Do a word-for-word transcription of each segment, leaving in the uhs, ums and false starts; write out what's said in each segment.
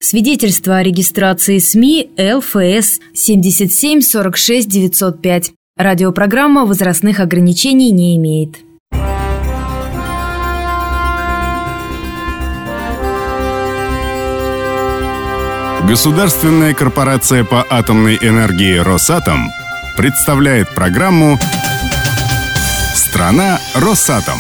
Свидетельство о регистрации СМИ эл эф эс семьдесят семь сорок шесть девятьсот пять. Радиопрограмма возрастных ограничений не имеет. Государственная корпорация по атомной энергии «Росатом» представляет программу «Страна Росатом».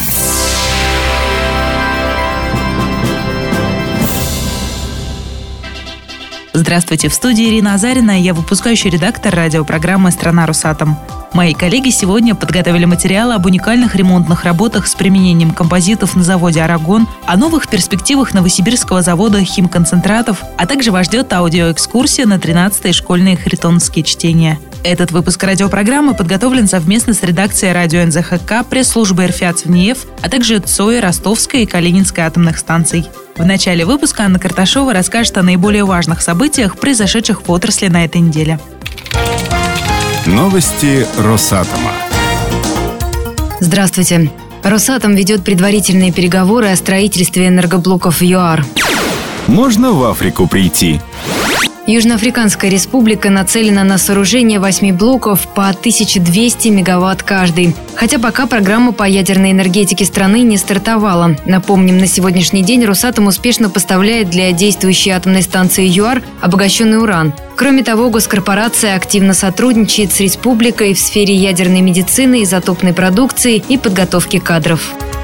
Здравствуйте, в студии Ирина Азарина, я выпускающий редактор радиопрограммы «Страна Росатом». Мои коллеги сегодня подготовили материалы об уникальных ремонтных работах с применением композитов на заводе «Арагон», о новых перспективах новосибирского завода химконцентратов, а также вас ждет аудиоэкскурсия на тринадцатые школьные харитоновские чтения. Этот выпуск радиопрограммы подготовлен совместно с редакцией радио эн зэ ха ка, пресс-службой эр эф и эй цэ, а также ЦОИ Ростовской и Калининской атомных станций. В начале выпуска Анна Карташова расскажет о наиболее важных событиях, произошедших в отрасли на этой неделе. Новости Росатома. Здравствуйте. Росатом ведет предварительные переговоры о строительстве энергоблоков в ЮАР. Можно в Африку прийти? Южноафриканская республика нацелена на сооружение восьми блоков по тысяча двести мегаватт каждый. Хотя пока программа по ядерной энергетике страны не стартовала. Напомним, на сегодняшний день Росатом успешно поставляет для действующей атомной станции ЮАР обогащенный уран. Кроме того, госкорпорация активно сотрудничает с республикой в сфере ядерной медицины, изотопной продукции и подготовки кадров.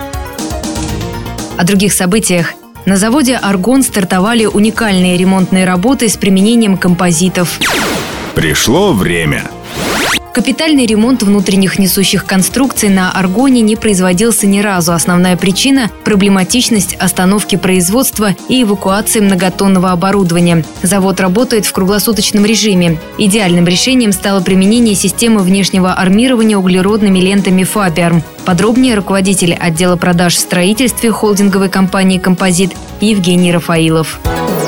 О других событиях. На заводе «Аргон» стартовали уникальные ремонтные работы с применением композитов. Пришло время. Капитальный ремонт внутренних несущих конструкций на «Аргоне» не производился ни разу. Основная причина – проблематичность остановки производства и эвакуации многотонного оборудования. Завод работает в круглосуточном режиме. Идеальным решением стало применение системы внешнего армирования углеродными лентами «Фабиарм». Подробнее руководитель отдела продаж в строительстве холдинговой компании «Композит» Евгений Рафаилов.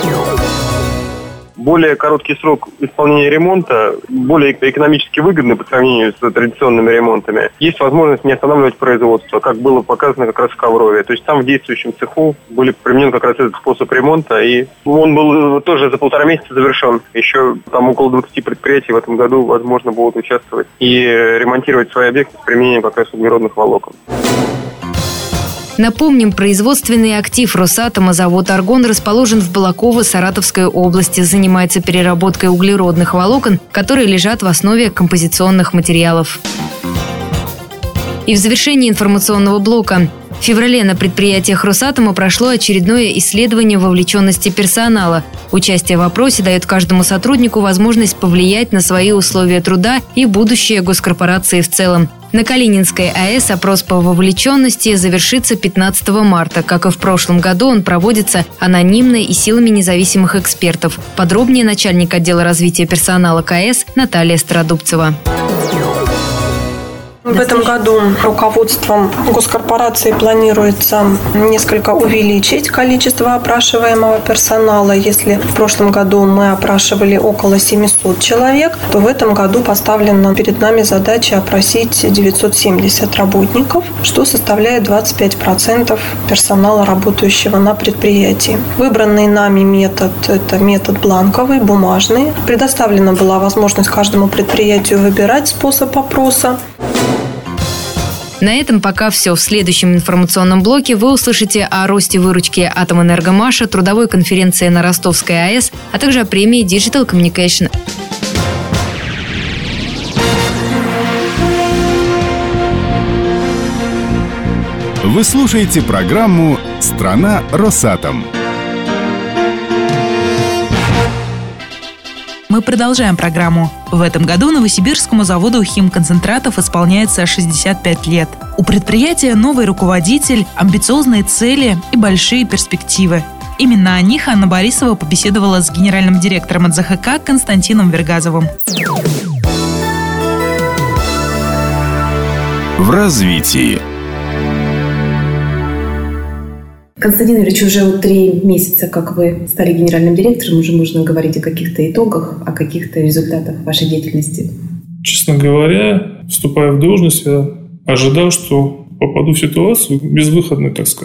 Более короткий срок исполнения ремонта, более экономически выгодный по сравнению с традиционными ремонтами. Есть возможность не останавливать производство, как было показано как раз в Коврове. То есть там в действующем цеху были применен как раз этот способ ремонта, и он был тоже за полтора месяца завершен. Еще там около двадцати предприятий в этом году, возможно, будут участвовать и ремонтировать свои объекты с применением как раз углеродных волокон. Напомним, производственный актив Росатома завод «Аргон» расположен в Балаково Саратовской области, занимается переработкой углеродных волокон, которые лежат в основе композиционных материалов. И в завершении информационного блока. В феврале на предприятиях Росатома прошло очередное исследование вовлеченности персонала. Участие в опросе дает каждому сотруднику возможность повлиять на свои условия труда и будущее госкорпорации в целом. На Калининской АЭС опрос по вовлеченности завершится пятнадцатого марта. Как и в прошлом году, он проводится анонимно и силами независимых экспертов. Подробнее начальник отдела развития персонала КАЭС Наталья Стародубцева. В этом году руководством госкорпорации планируется несколько увеличить количество опрашиваемого персонала. Если в прошлом году мы опрашивали около семисот человек, то в этом году поставлена перед нами задача опросить девятьсот семьдесят работников, что составляет двадцать пять процентов персонала, работающего на предприятии. Выбранный нами метод – это метод бланковый, бумажный. Предоставлена была возможность каждому предприятию выбирать способ опроса. На этом пока все. В следующем информационном блоке вы услышите о росте выручки «Атомэнергомаша», трудовой конференции на Ростовской АЭС, а также о премии Digital Communication. Вы слушаете программу «Страна Росатом». Мы продолжаем программу. В этом году новосибирскому заводу химконцентратов исполняется шестьдесят пять лет. У предприятия новый руководитель, амбициозные цели и большие перспективы. Именно о них Анна Борисова побеседовала с генеральным директором эн зэ ха ка Константином Вергазовым. В развитии. Константин Юрьевич, уже вот три месяца, как вы стали генеральным директором, уже можно говорить о каких-то итогах, о каких-то результатах вашей деятельности. Честно говоря, вступая в должность, я ожидал, что попаду в ситуацию безвыходную, так скажем.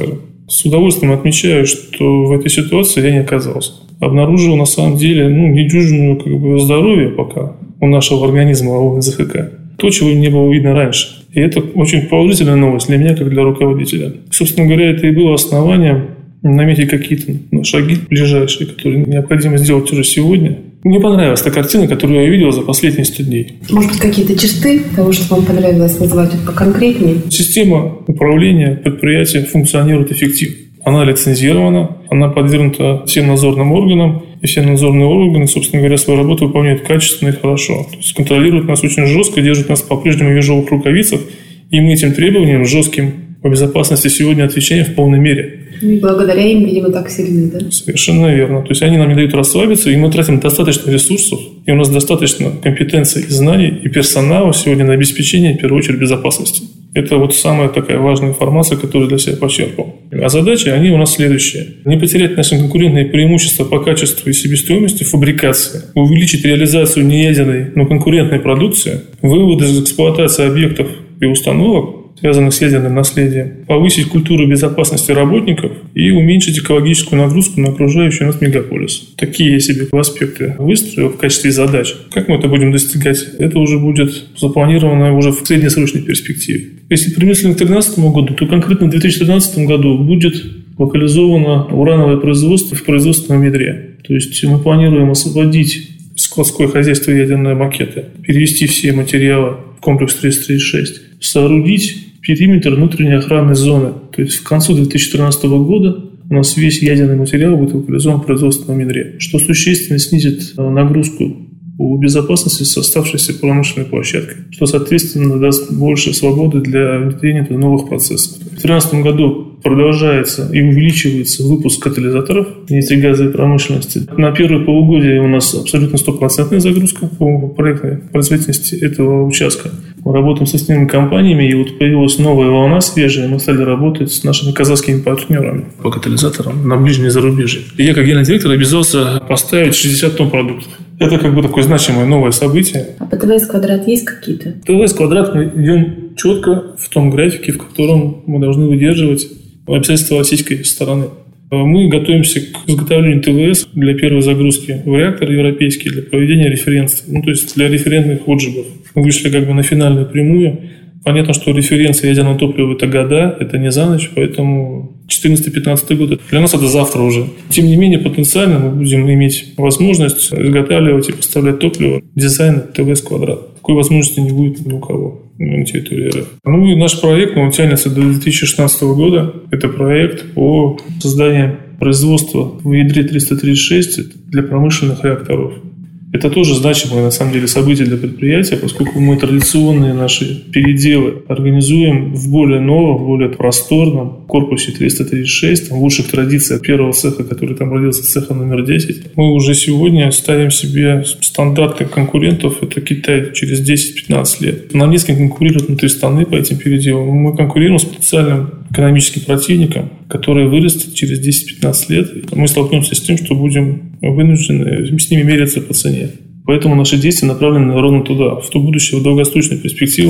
С удовольствием отмечаю, что в этой ситуации я не оказался. Обнаружил на самом деле ну, недюжинную как бы, здоровье пока у нашего организма АО эн зэ ха ка. То, чего не было видно раньше. И это очень положительная новость для меня, как для руководителя. Собственно говоря, это и было основанием наметить какие-то ну, шаги ближайшие, которые необходимо сделать уже сегодня. Мне понравилась та картина, которую я видел за последние сто дней. Может быть, какие-то черты того, что вам понравилось, называть это поконкретнее? Система управления предприятия функционирует эффективно. Она лицензирована, она подвергнута всем надзорным органам, и все надзорные органы, собственно говоря, свою работу выполняют качественно и хорошо. То есть контролируют нас очень жестко, держат нас по-прежнему в ежовых рукавицах, и мы этим требованиям жестким по безопасности сегодня отвечаем в полной мере. И благодаря им, видимо, так сильны, да? Совершенно верно. То есть они нам не дают расслабиться, и мы тратим достаточно ресурсов, и у нас достаточно компетенций и знаний, и персонала сегодня на обеспечение, в первую очередь, безопасности. Это вот самая такая важная информация, которую для себя почерпал. А задачи, они у нас следующие. Не потерять наши конкурентные преимущества по качеству и себестоимости фабрикации, увеличить реализацию неядерной, но конкурентной продукции, вывод из эксплуатации объектов и установок, связанных с ядерным наследием, повысить культуру безопасности работников и уменьшить экологическую нагрузку на окружающий нас мегаполис. Такие я себе аспекты выстроил в качестве задач. Как мы это будем достигать? Это уже будет запланировано уже в среднесрочной перспективе. Если применительно к две тысячи тринадцатому году, то конкретно в две тысячи тринадцатом году будет локализовано урановое производство в производственном ядре. То есть мы планируем освободить складское хозяйство ядерные макеты, перевести все материалы в комплекс триста тридцать шесть, соорудить периметр внутренней охранной зоны. То есть к концу две тысячи тринадцатого года у нас весь ядерный материал будет локализован в производственном ядре, что существенно снизит нагрузку по безопасности с оставшейся промышленной площадкой, что, соответственно, даст больше свободы для внедрения новых процессов. В две тысячи тринадцатом году продолжается и увеличивается выпуск катализаторов нефтегазовой промышленности. На первое полугодие у нас абсолютно стопроцентная загрузка по проектной производительности этого участка. Мы работаем с основными компаниями, и вот появилась новая волна свежая, мы стали работать с нашими казахскими партнерами по катализаторам на ближнее зарубежье. И я, как генеральный директор, обязался поставить шестьдесят тонн продуктов. Это как бы такое значимое новое событие. А по ТВС квадрат есть какие-то? ТВС квадрат мы идем четко в том графике, в котором мы должны выдерживать обязательства российской стороны. Мы готовимся к изготовлению ТВС для первой загрузки в реактор европейский для проведения референции, ну, то есть для референтных отжигов. Мы вышли как бы на финальную прямую. Понятно, что референция ядерного топлива – это года, это не за ночь, поэтому четырнадцатый-пятнадцатый год для нас это завтра уже. Тем не менее, потенциально мы будем иметь возможность изготавливать и поставлять топливо дизайна ТВС квадрат. Такой возможности не будет ни у кого на территории РФ. Ну и наш проект, он тянется до две тысячи шестнадцатого года. Это проект по созданию производства в ядре триста тридцать шесть для промышленных реакторов. Это тоже значимое, на самом деле, событие для предприятия, поскольку мы традиционные наши переделы организуем в более новом, более просторном корпусе триста тридцать шесть, в лучших традициях первого цеха, который там родился, цеха номер десять. Мы уже сегодня ставим себе стандарты конкурентов, это Китай через десять-пятнадцать лет. На несколько конкурируют внутри страны по этим переделам. Мы конкурируем с потенциальным экономическим противником, который вырастет через десять-пятнадцать лет. Мы столкнемся с тем, что будем вынуждены с ними меряться по цене. Поэтому наши действия направлены ровно туда, в то будущее, в долгосрочную перспективу.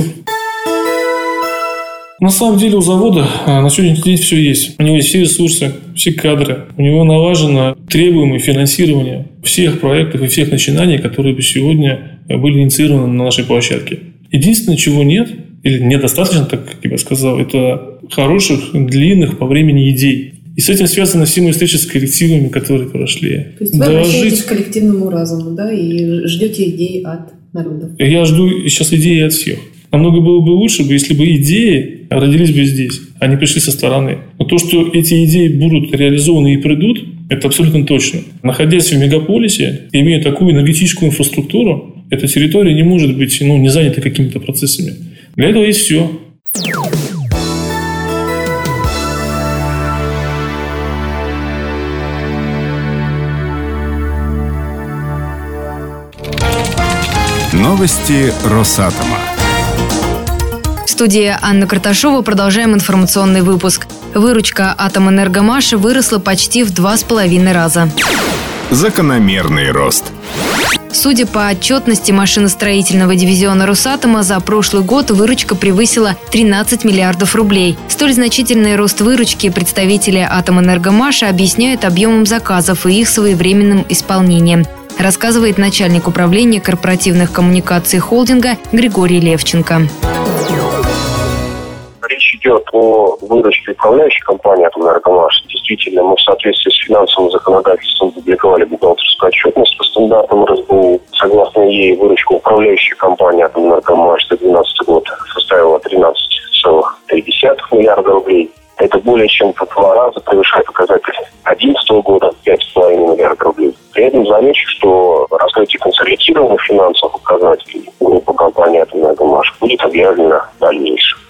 На самом деле у завода на сегодняшний день все есть. У него есть все ресурсы, все кадры. У него налажено требуемое финансирование всех проектов и всех начинаний, которые бы сегодня были инициированы на нашей площадке. Единственное, чего нет, или недостаточно, так как я бы сказал, это хороших, длинных по времени идей. И с этим связаны все мои встречи с коллективами, которые прошли. То есть вы обращаетесь к коллективному разуму, да, и ждете идей от народа? Я жду сейчас идеи от всех. Намного было бы лучше, если бы идеи родились бы здесь, а не пришли со стороны. Но то, что эти идеи будут реализованы и придут, это абсолютно точно. Находясь в мегаполисе, имея такую энергетическую инфраструктуру, эта территория не может быть ну, не занята какими-то процессами. Для этого есть все. Новости Росатома. В студии Анна Карташова. Продолжаем информационный выпуск. Выручка Атомэнергомаши выросла почти в два с половиной раза. Закономерный рост. Судя по отчетности машиностроительного дивизиона Росатома, за прошлый год выручка превысила тринадцать миллиардов рублей. Столь значительный рост выручки представители Атомэнергомаша объясняют объемом заказов и их своевременным исполнением, рассказывает начальник управления корпоративных коммуникаций холдинга Григорий Левченко. Речь идет о выручке управляющей компании «Атомэнергомаш». Действительно, мы в соответствии с финансовым законодательством публиковали бухгалтерскую отчетность по стандартам эр эс бэ у. Согласно ей, выручка управляющей компании «Атомэнергомаш» за две тысячи двенадцатый год составила тринадцать целых три десятых миллиарда рублей. Это более чем в два раза превышает показатель две тысячи одиннадцатого года пять целых пять десятых миллиарда рублей. При этом замечу, что раскрытие консолидированных финансовых показателей группы компании «Атомэнергомаш» будет объявлено в дальнейшем.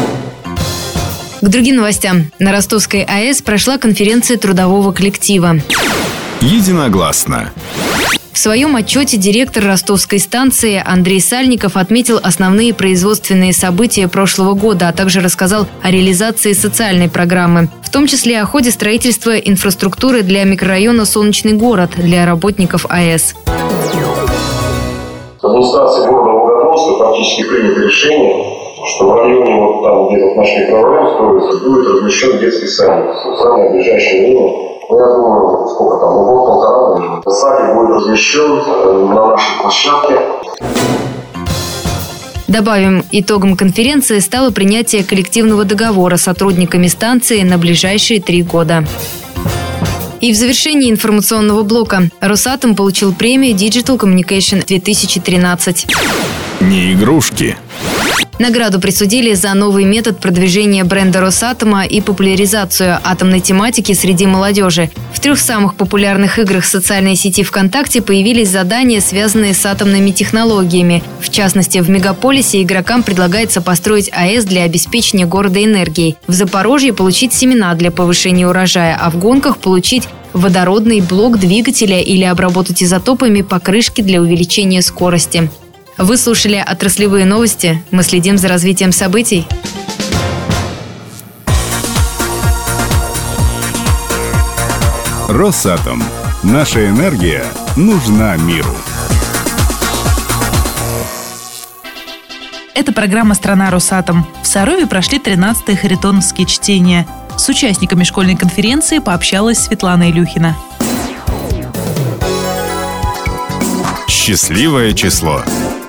К другим новостям. На Ростовской АЭС прошла конференция трудового коллектива. Единогласно. В своем отчете директор ростовской станции Андрей Сальников отметил основные производственные события прошлого года, а также рассказал о реализации социальной программы, в том числе о ходе строительства инфраструктуры для микрорайона «Солнечный город» для работников АЭС. В администрации города Волгодонска практически принято решение, что в районе, вот там, где наш микрорайон строится, будет размещен детский садик в самое ближайшее время. Ну, я думаю, сколько там, год-полтора, садик будет размещен на нашей площадке. Добавим, итогом конференции стало принятие коллективного договора с сотрудниками станции на ближайшие три года. И в завершении информационного блока Росатом получил премию Digital Communication две тысячи тринадцать. Не игрушки. Награду присудили за новый метод продвижения бренда Росатома и популяризацию атомной тематики среди молодежи. В трех самых популярных играх социальной сети ВКонтакте появились задания, связанные с атомными технологиями. В частности, в мегаполисе игрокам предлагается построить АЭС для обеспечения города энергией. В Запорожье получить семена для повышения урожая, а в гонках получить водородный блок двигателя или обработать изотопами покрышки для увеличения скорости. Вы слушали отраслевые новости. Мы следим за развитием событий. Росатом. Наша энергия нужна миру. Это программа «Страна Росатом». В Сарове прошли тринадцатые харитоновские чтения. С участниками школьной конференции пообщалась Светлана Илюхина. Счастливое число.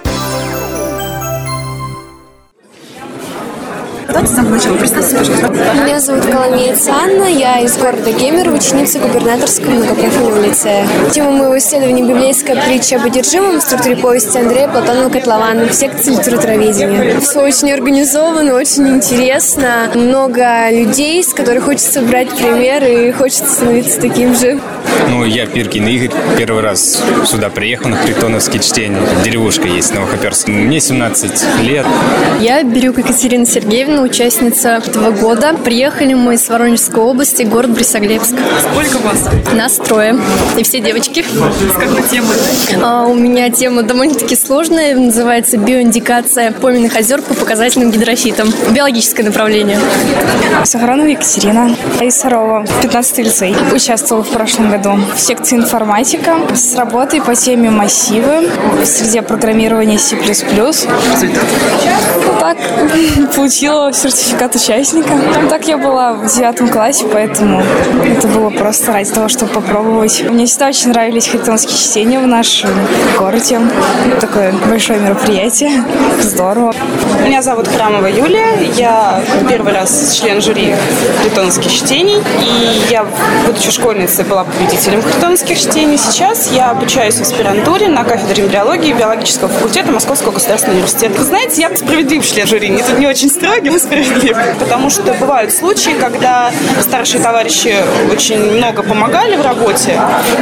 Меня зовут Коломеец Анна, я из города Гемер, ученица губернаторского многопрофильного лицея. Тема моего исследования — библейская притча об одержимом в структуре повести Андрея Платонова Котлована в секции литературоведения. Все очень организовано, очень интересно. Много людей, с которых хочется брать пример и хочется становиться таким же. Ну, я Пиркин Игорь. Первый раз сюда приехал на харитоновские чтения. Деревушка есть, Новохоперск. Мне семнадцать лет. Я Бирюк Екатерина Сергеевна, участница этого года. Приехали мы из Воронежской области, город Борисоглебск. Сколько вас? Нас трое. И все девочки. С какой темой? А, у меня тема довольно-таки сложная. Называется «Биоиндикация пойменных озер по показательным гидрофитам». Биологическое направление. Сахаронова Екатерина из Сарова, пятнадцатый лицей. Участвовала в прошлом году в секции информатика с работой по теме массивы в среде программирования C++. Результат? Так, получила сертификат участника. Так я была в девятом классе, поэтому это было просто ради того, чтобы попробовать. Мне всегда очень нравились харитоновские чтения в нашем городе. Такое большое мероприятие. Здорово. Меня зовут Храмова Юлия. Я первый раз член жюри харитоновских чтений. И я, будучи школьницей, была победителем харитоновских чтений. Сейчас я обучаюсь в аспирантуре на кафедре эмбриологии биологического факультета Московского государственного университета. Вы знаете, я справедлив член жюри. Не, не очень строгий, но справедлив. Потому что бывают случаи, когда старшие товарищи очень много помогали в работе,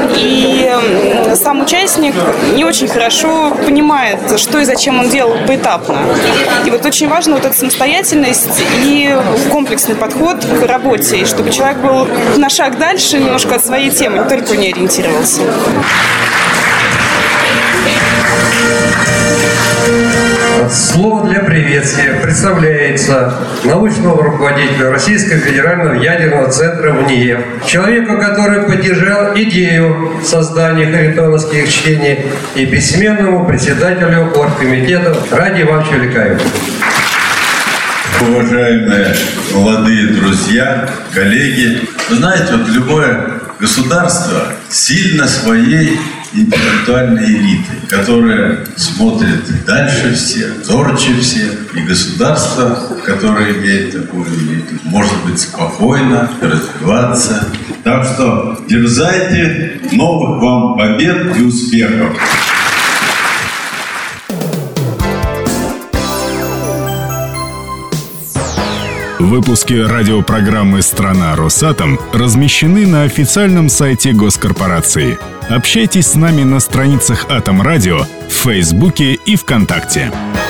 и сам участник не очень хорошо понимает, что и зачем он делал поэтапно. И вот очень важна вот эта самостоятельность и комплексный подход к работе, и чтобы человек был на шаг дальше немножко от своей темы, не только в ней ориентировался. Слово для приветствия представляется научному руководителю Российского федерального ядерного центра ВНИЕФ, человеку, который поддержал идею создания харитоновских чтений, и бессменному председателю оргкомитета Раде Ивановичу Ликаеву. Уважаемые молодые друзья, коллеги, вы знаете, вот любое государство сильно своей интеллектуальной элитой, которая смотрит дальше всех, зорче всех, и государство, которое имеет такую элиту, может быть спокойно развиваться. Так что дерзайте, новых вам побед и успехов! Выпуски радиопрограммы «Страна Росатом» размещены на официальном сайте госкорпорации. Общайтесь с нами на страницах Атом Радио в Фейсбуке и ВКонтакте.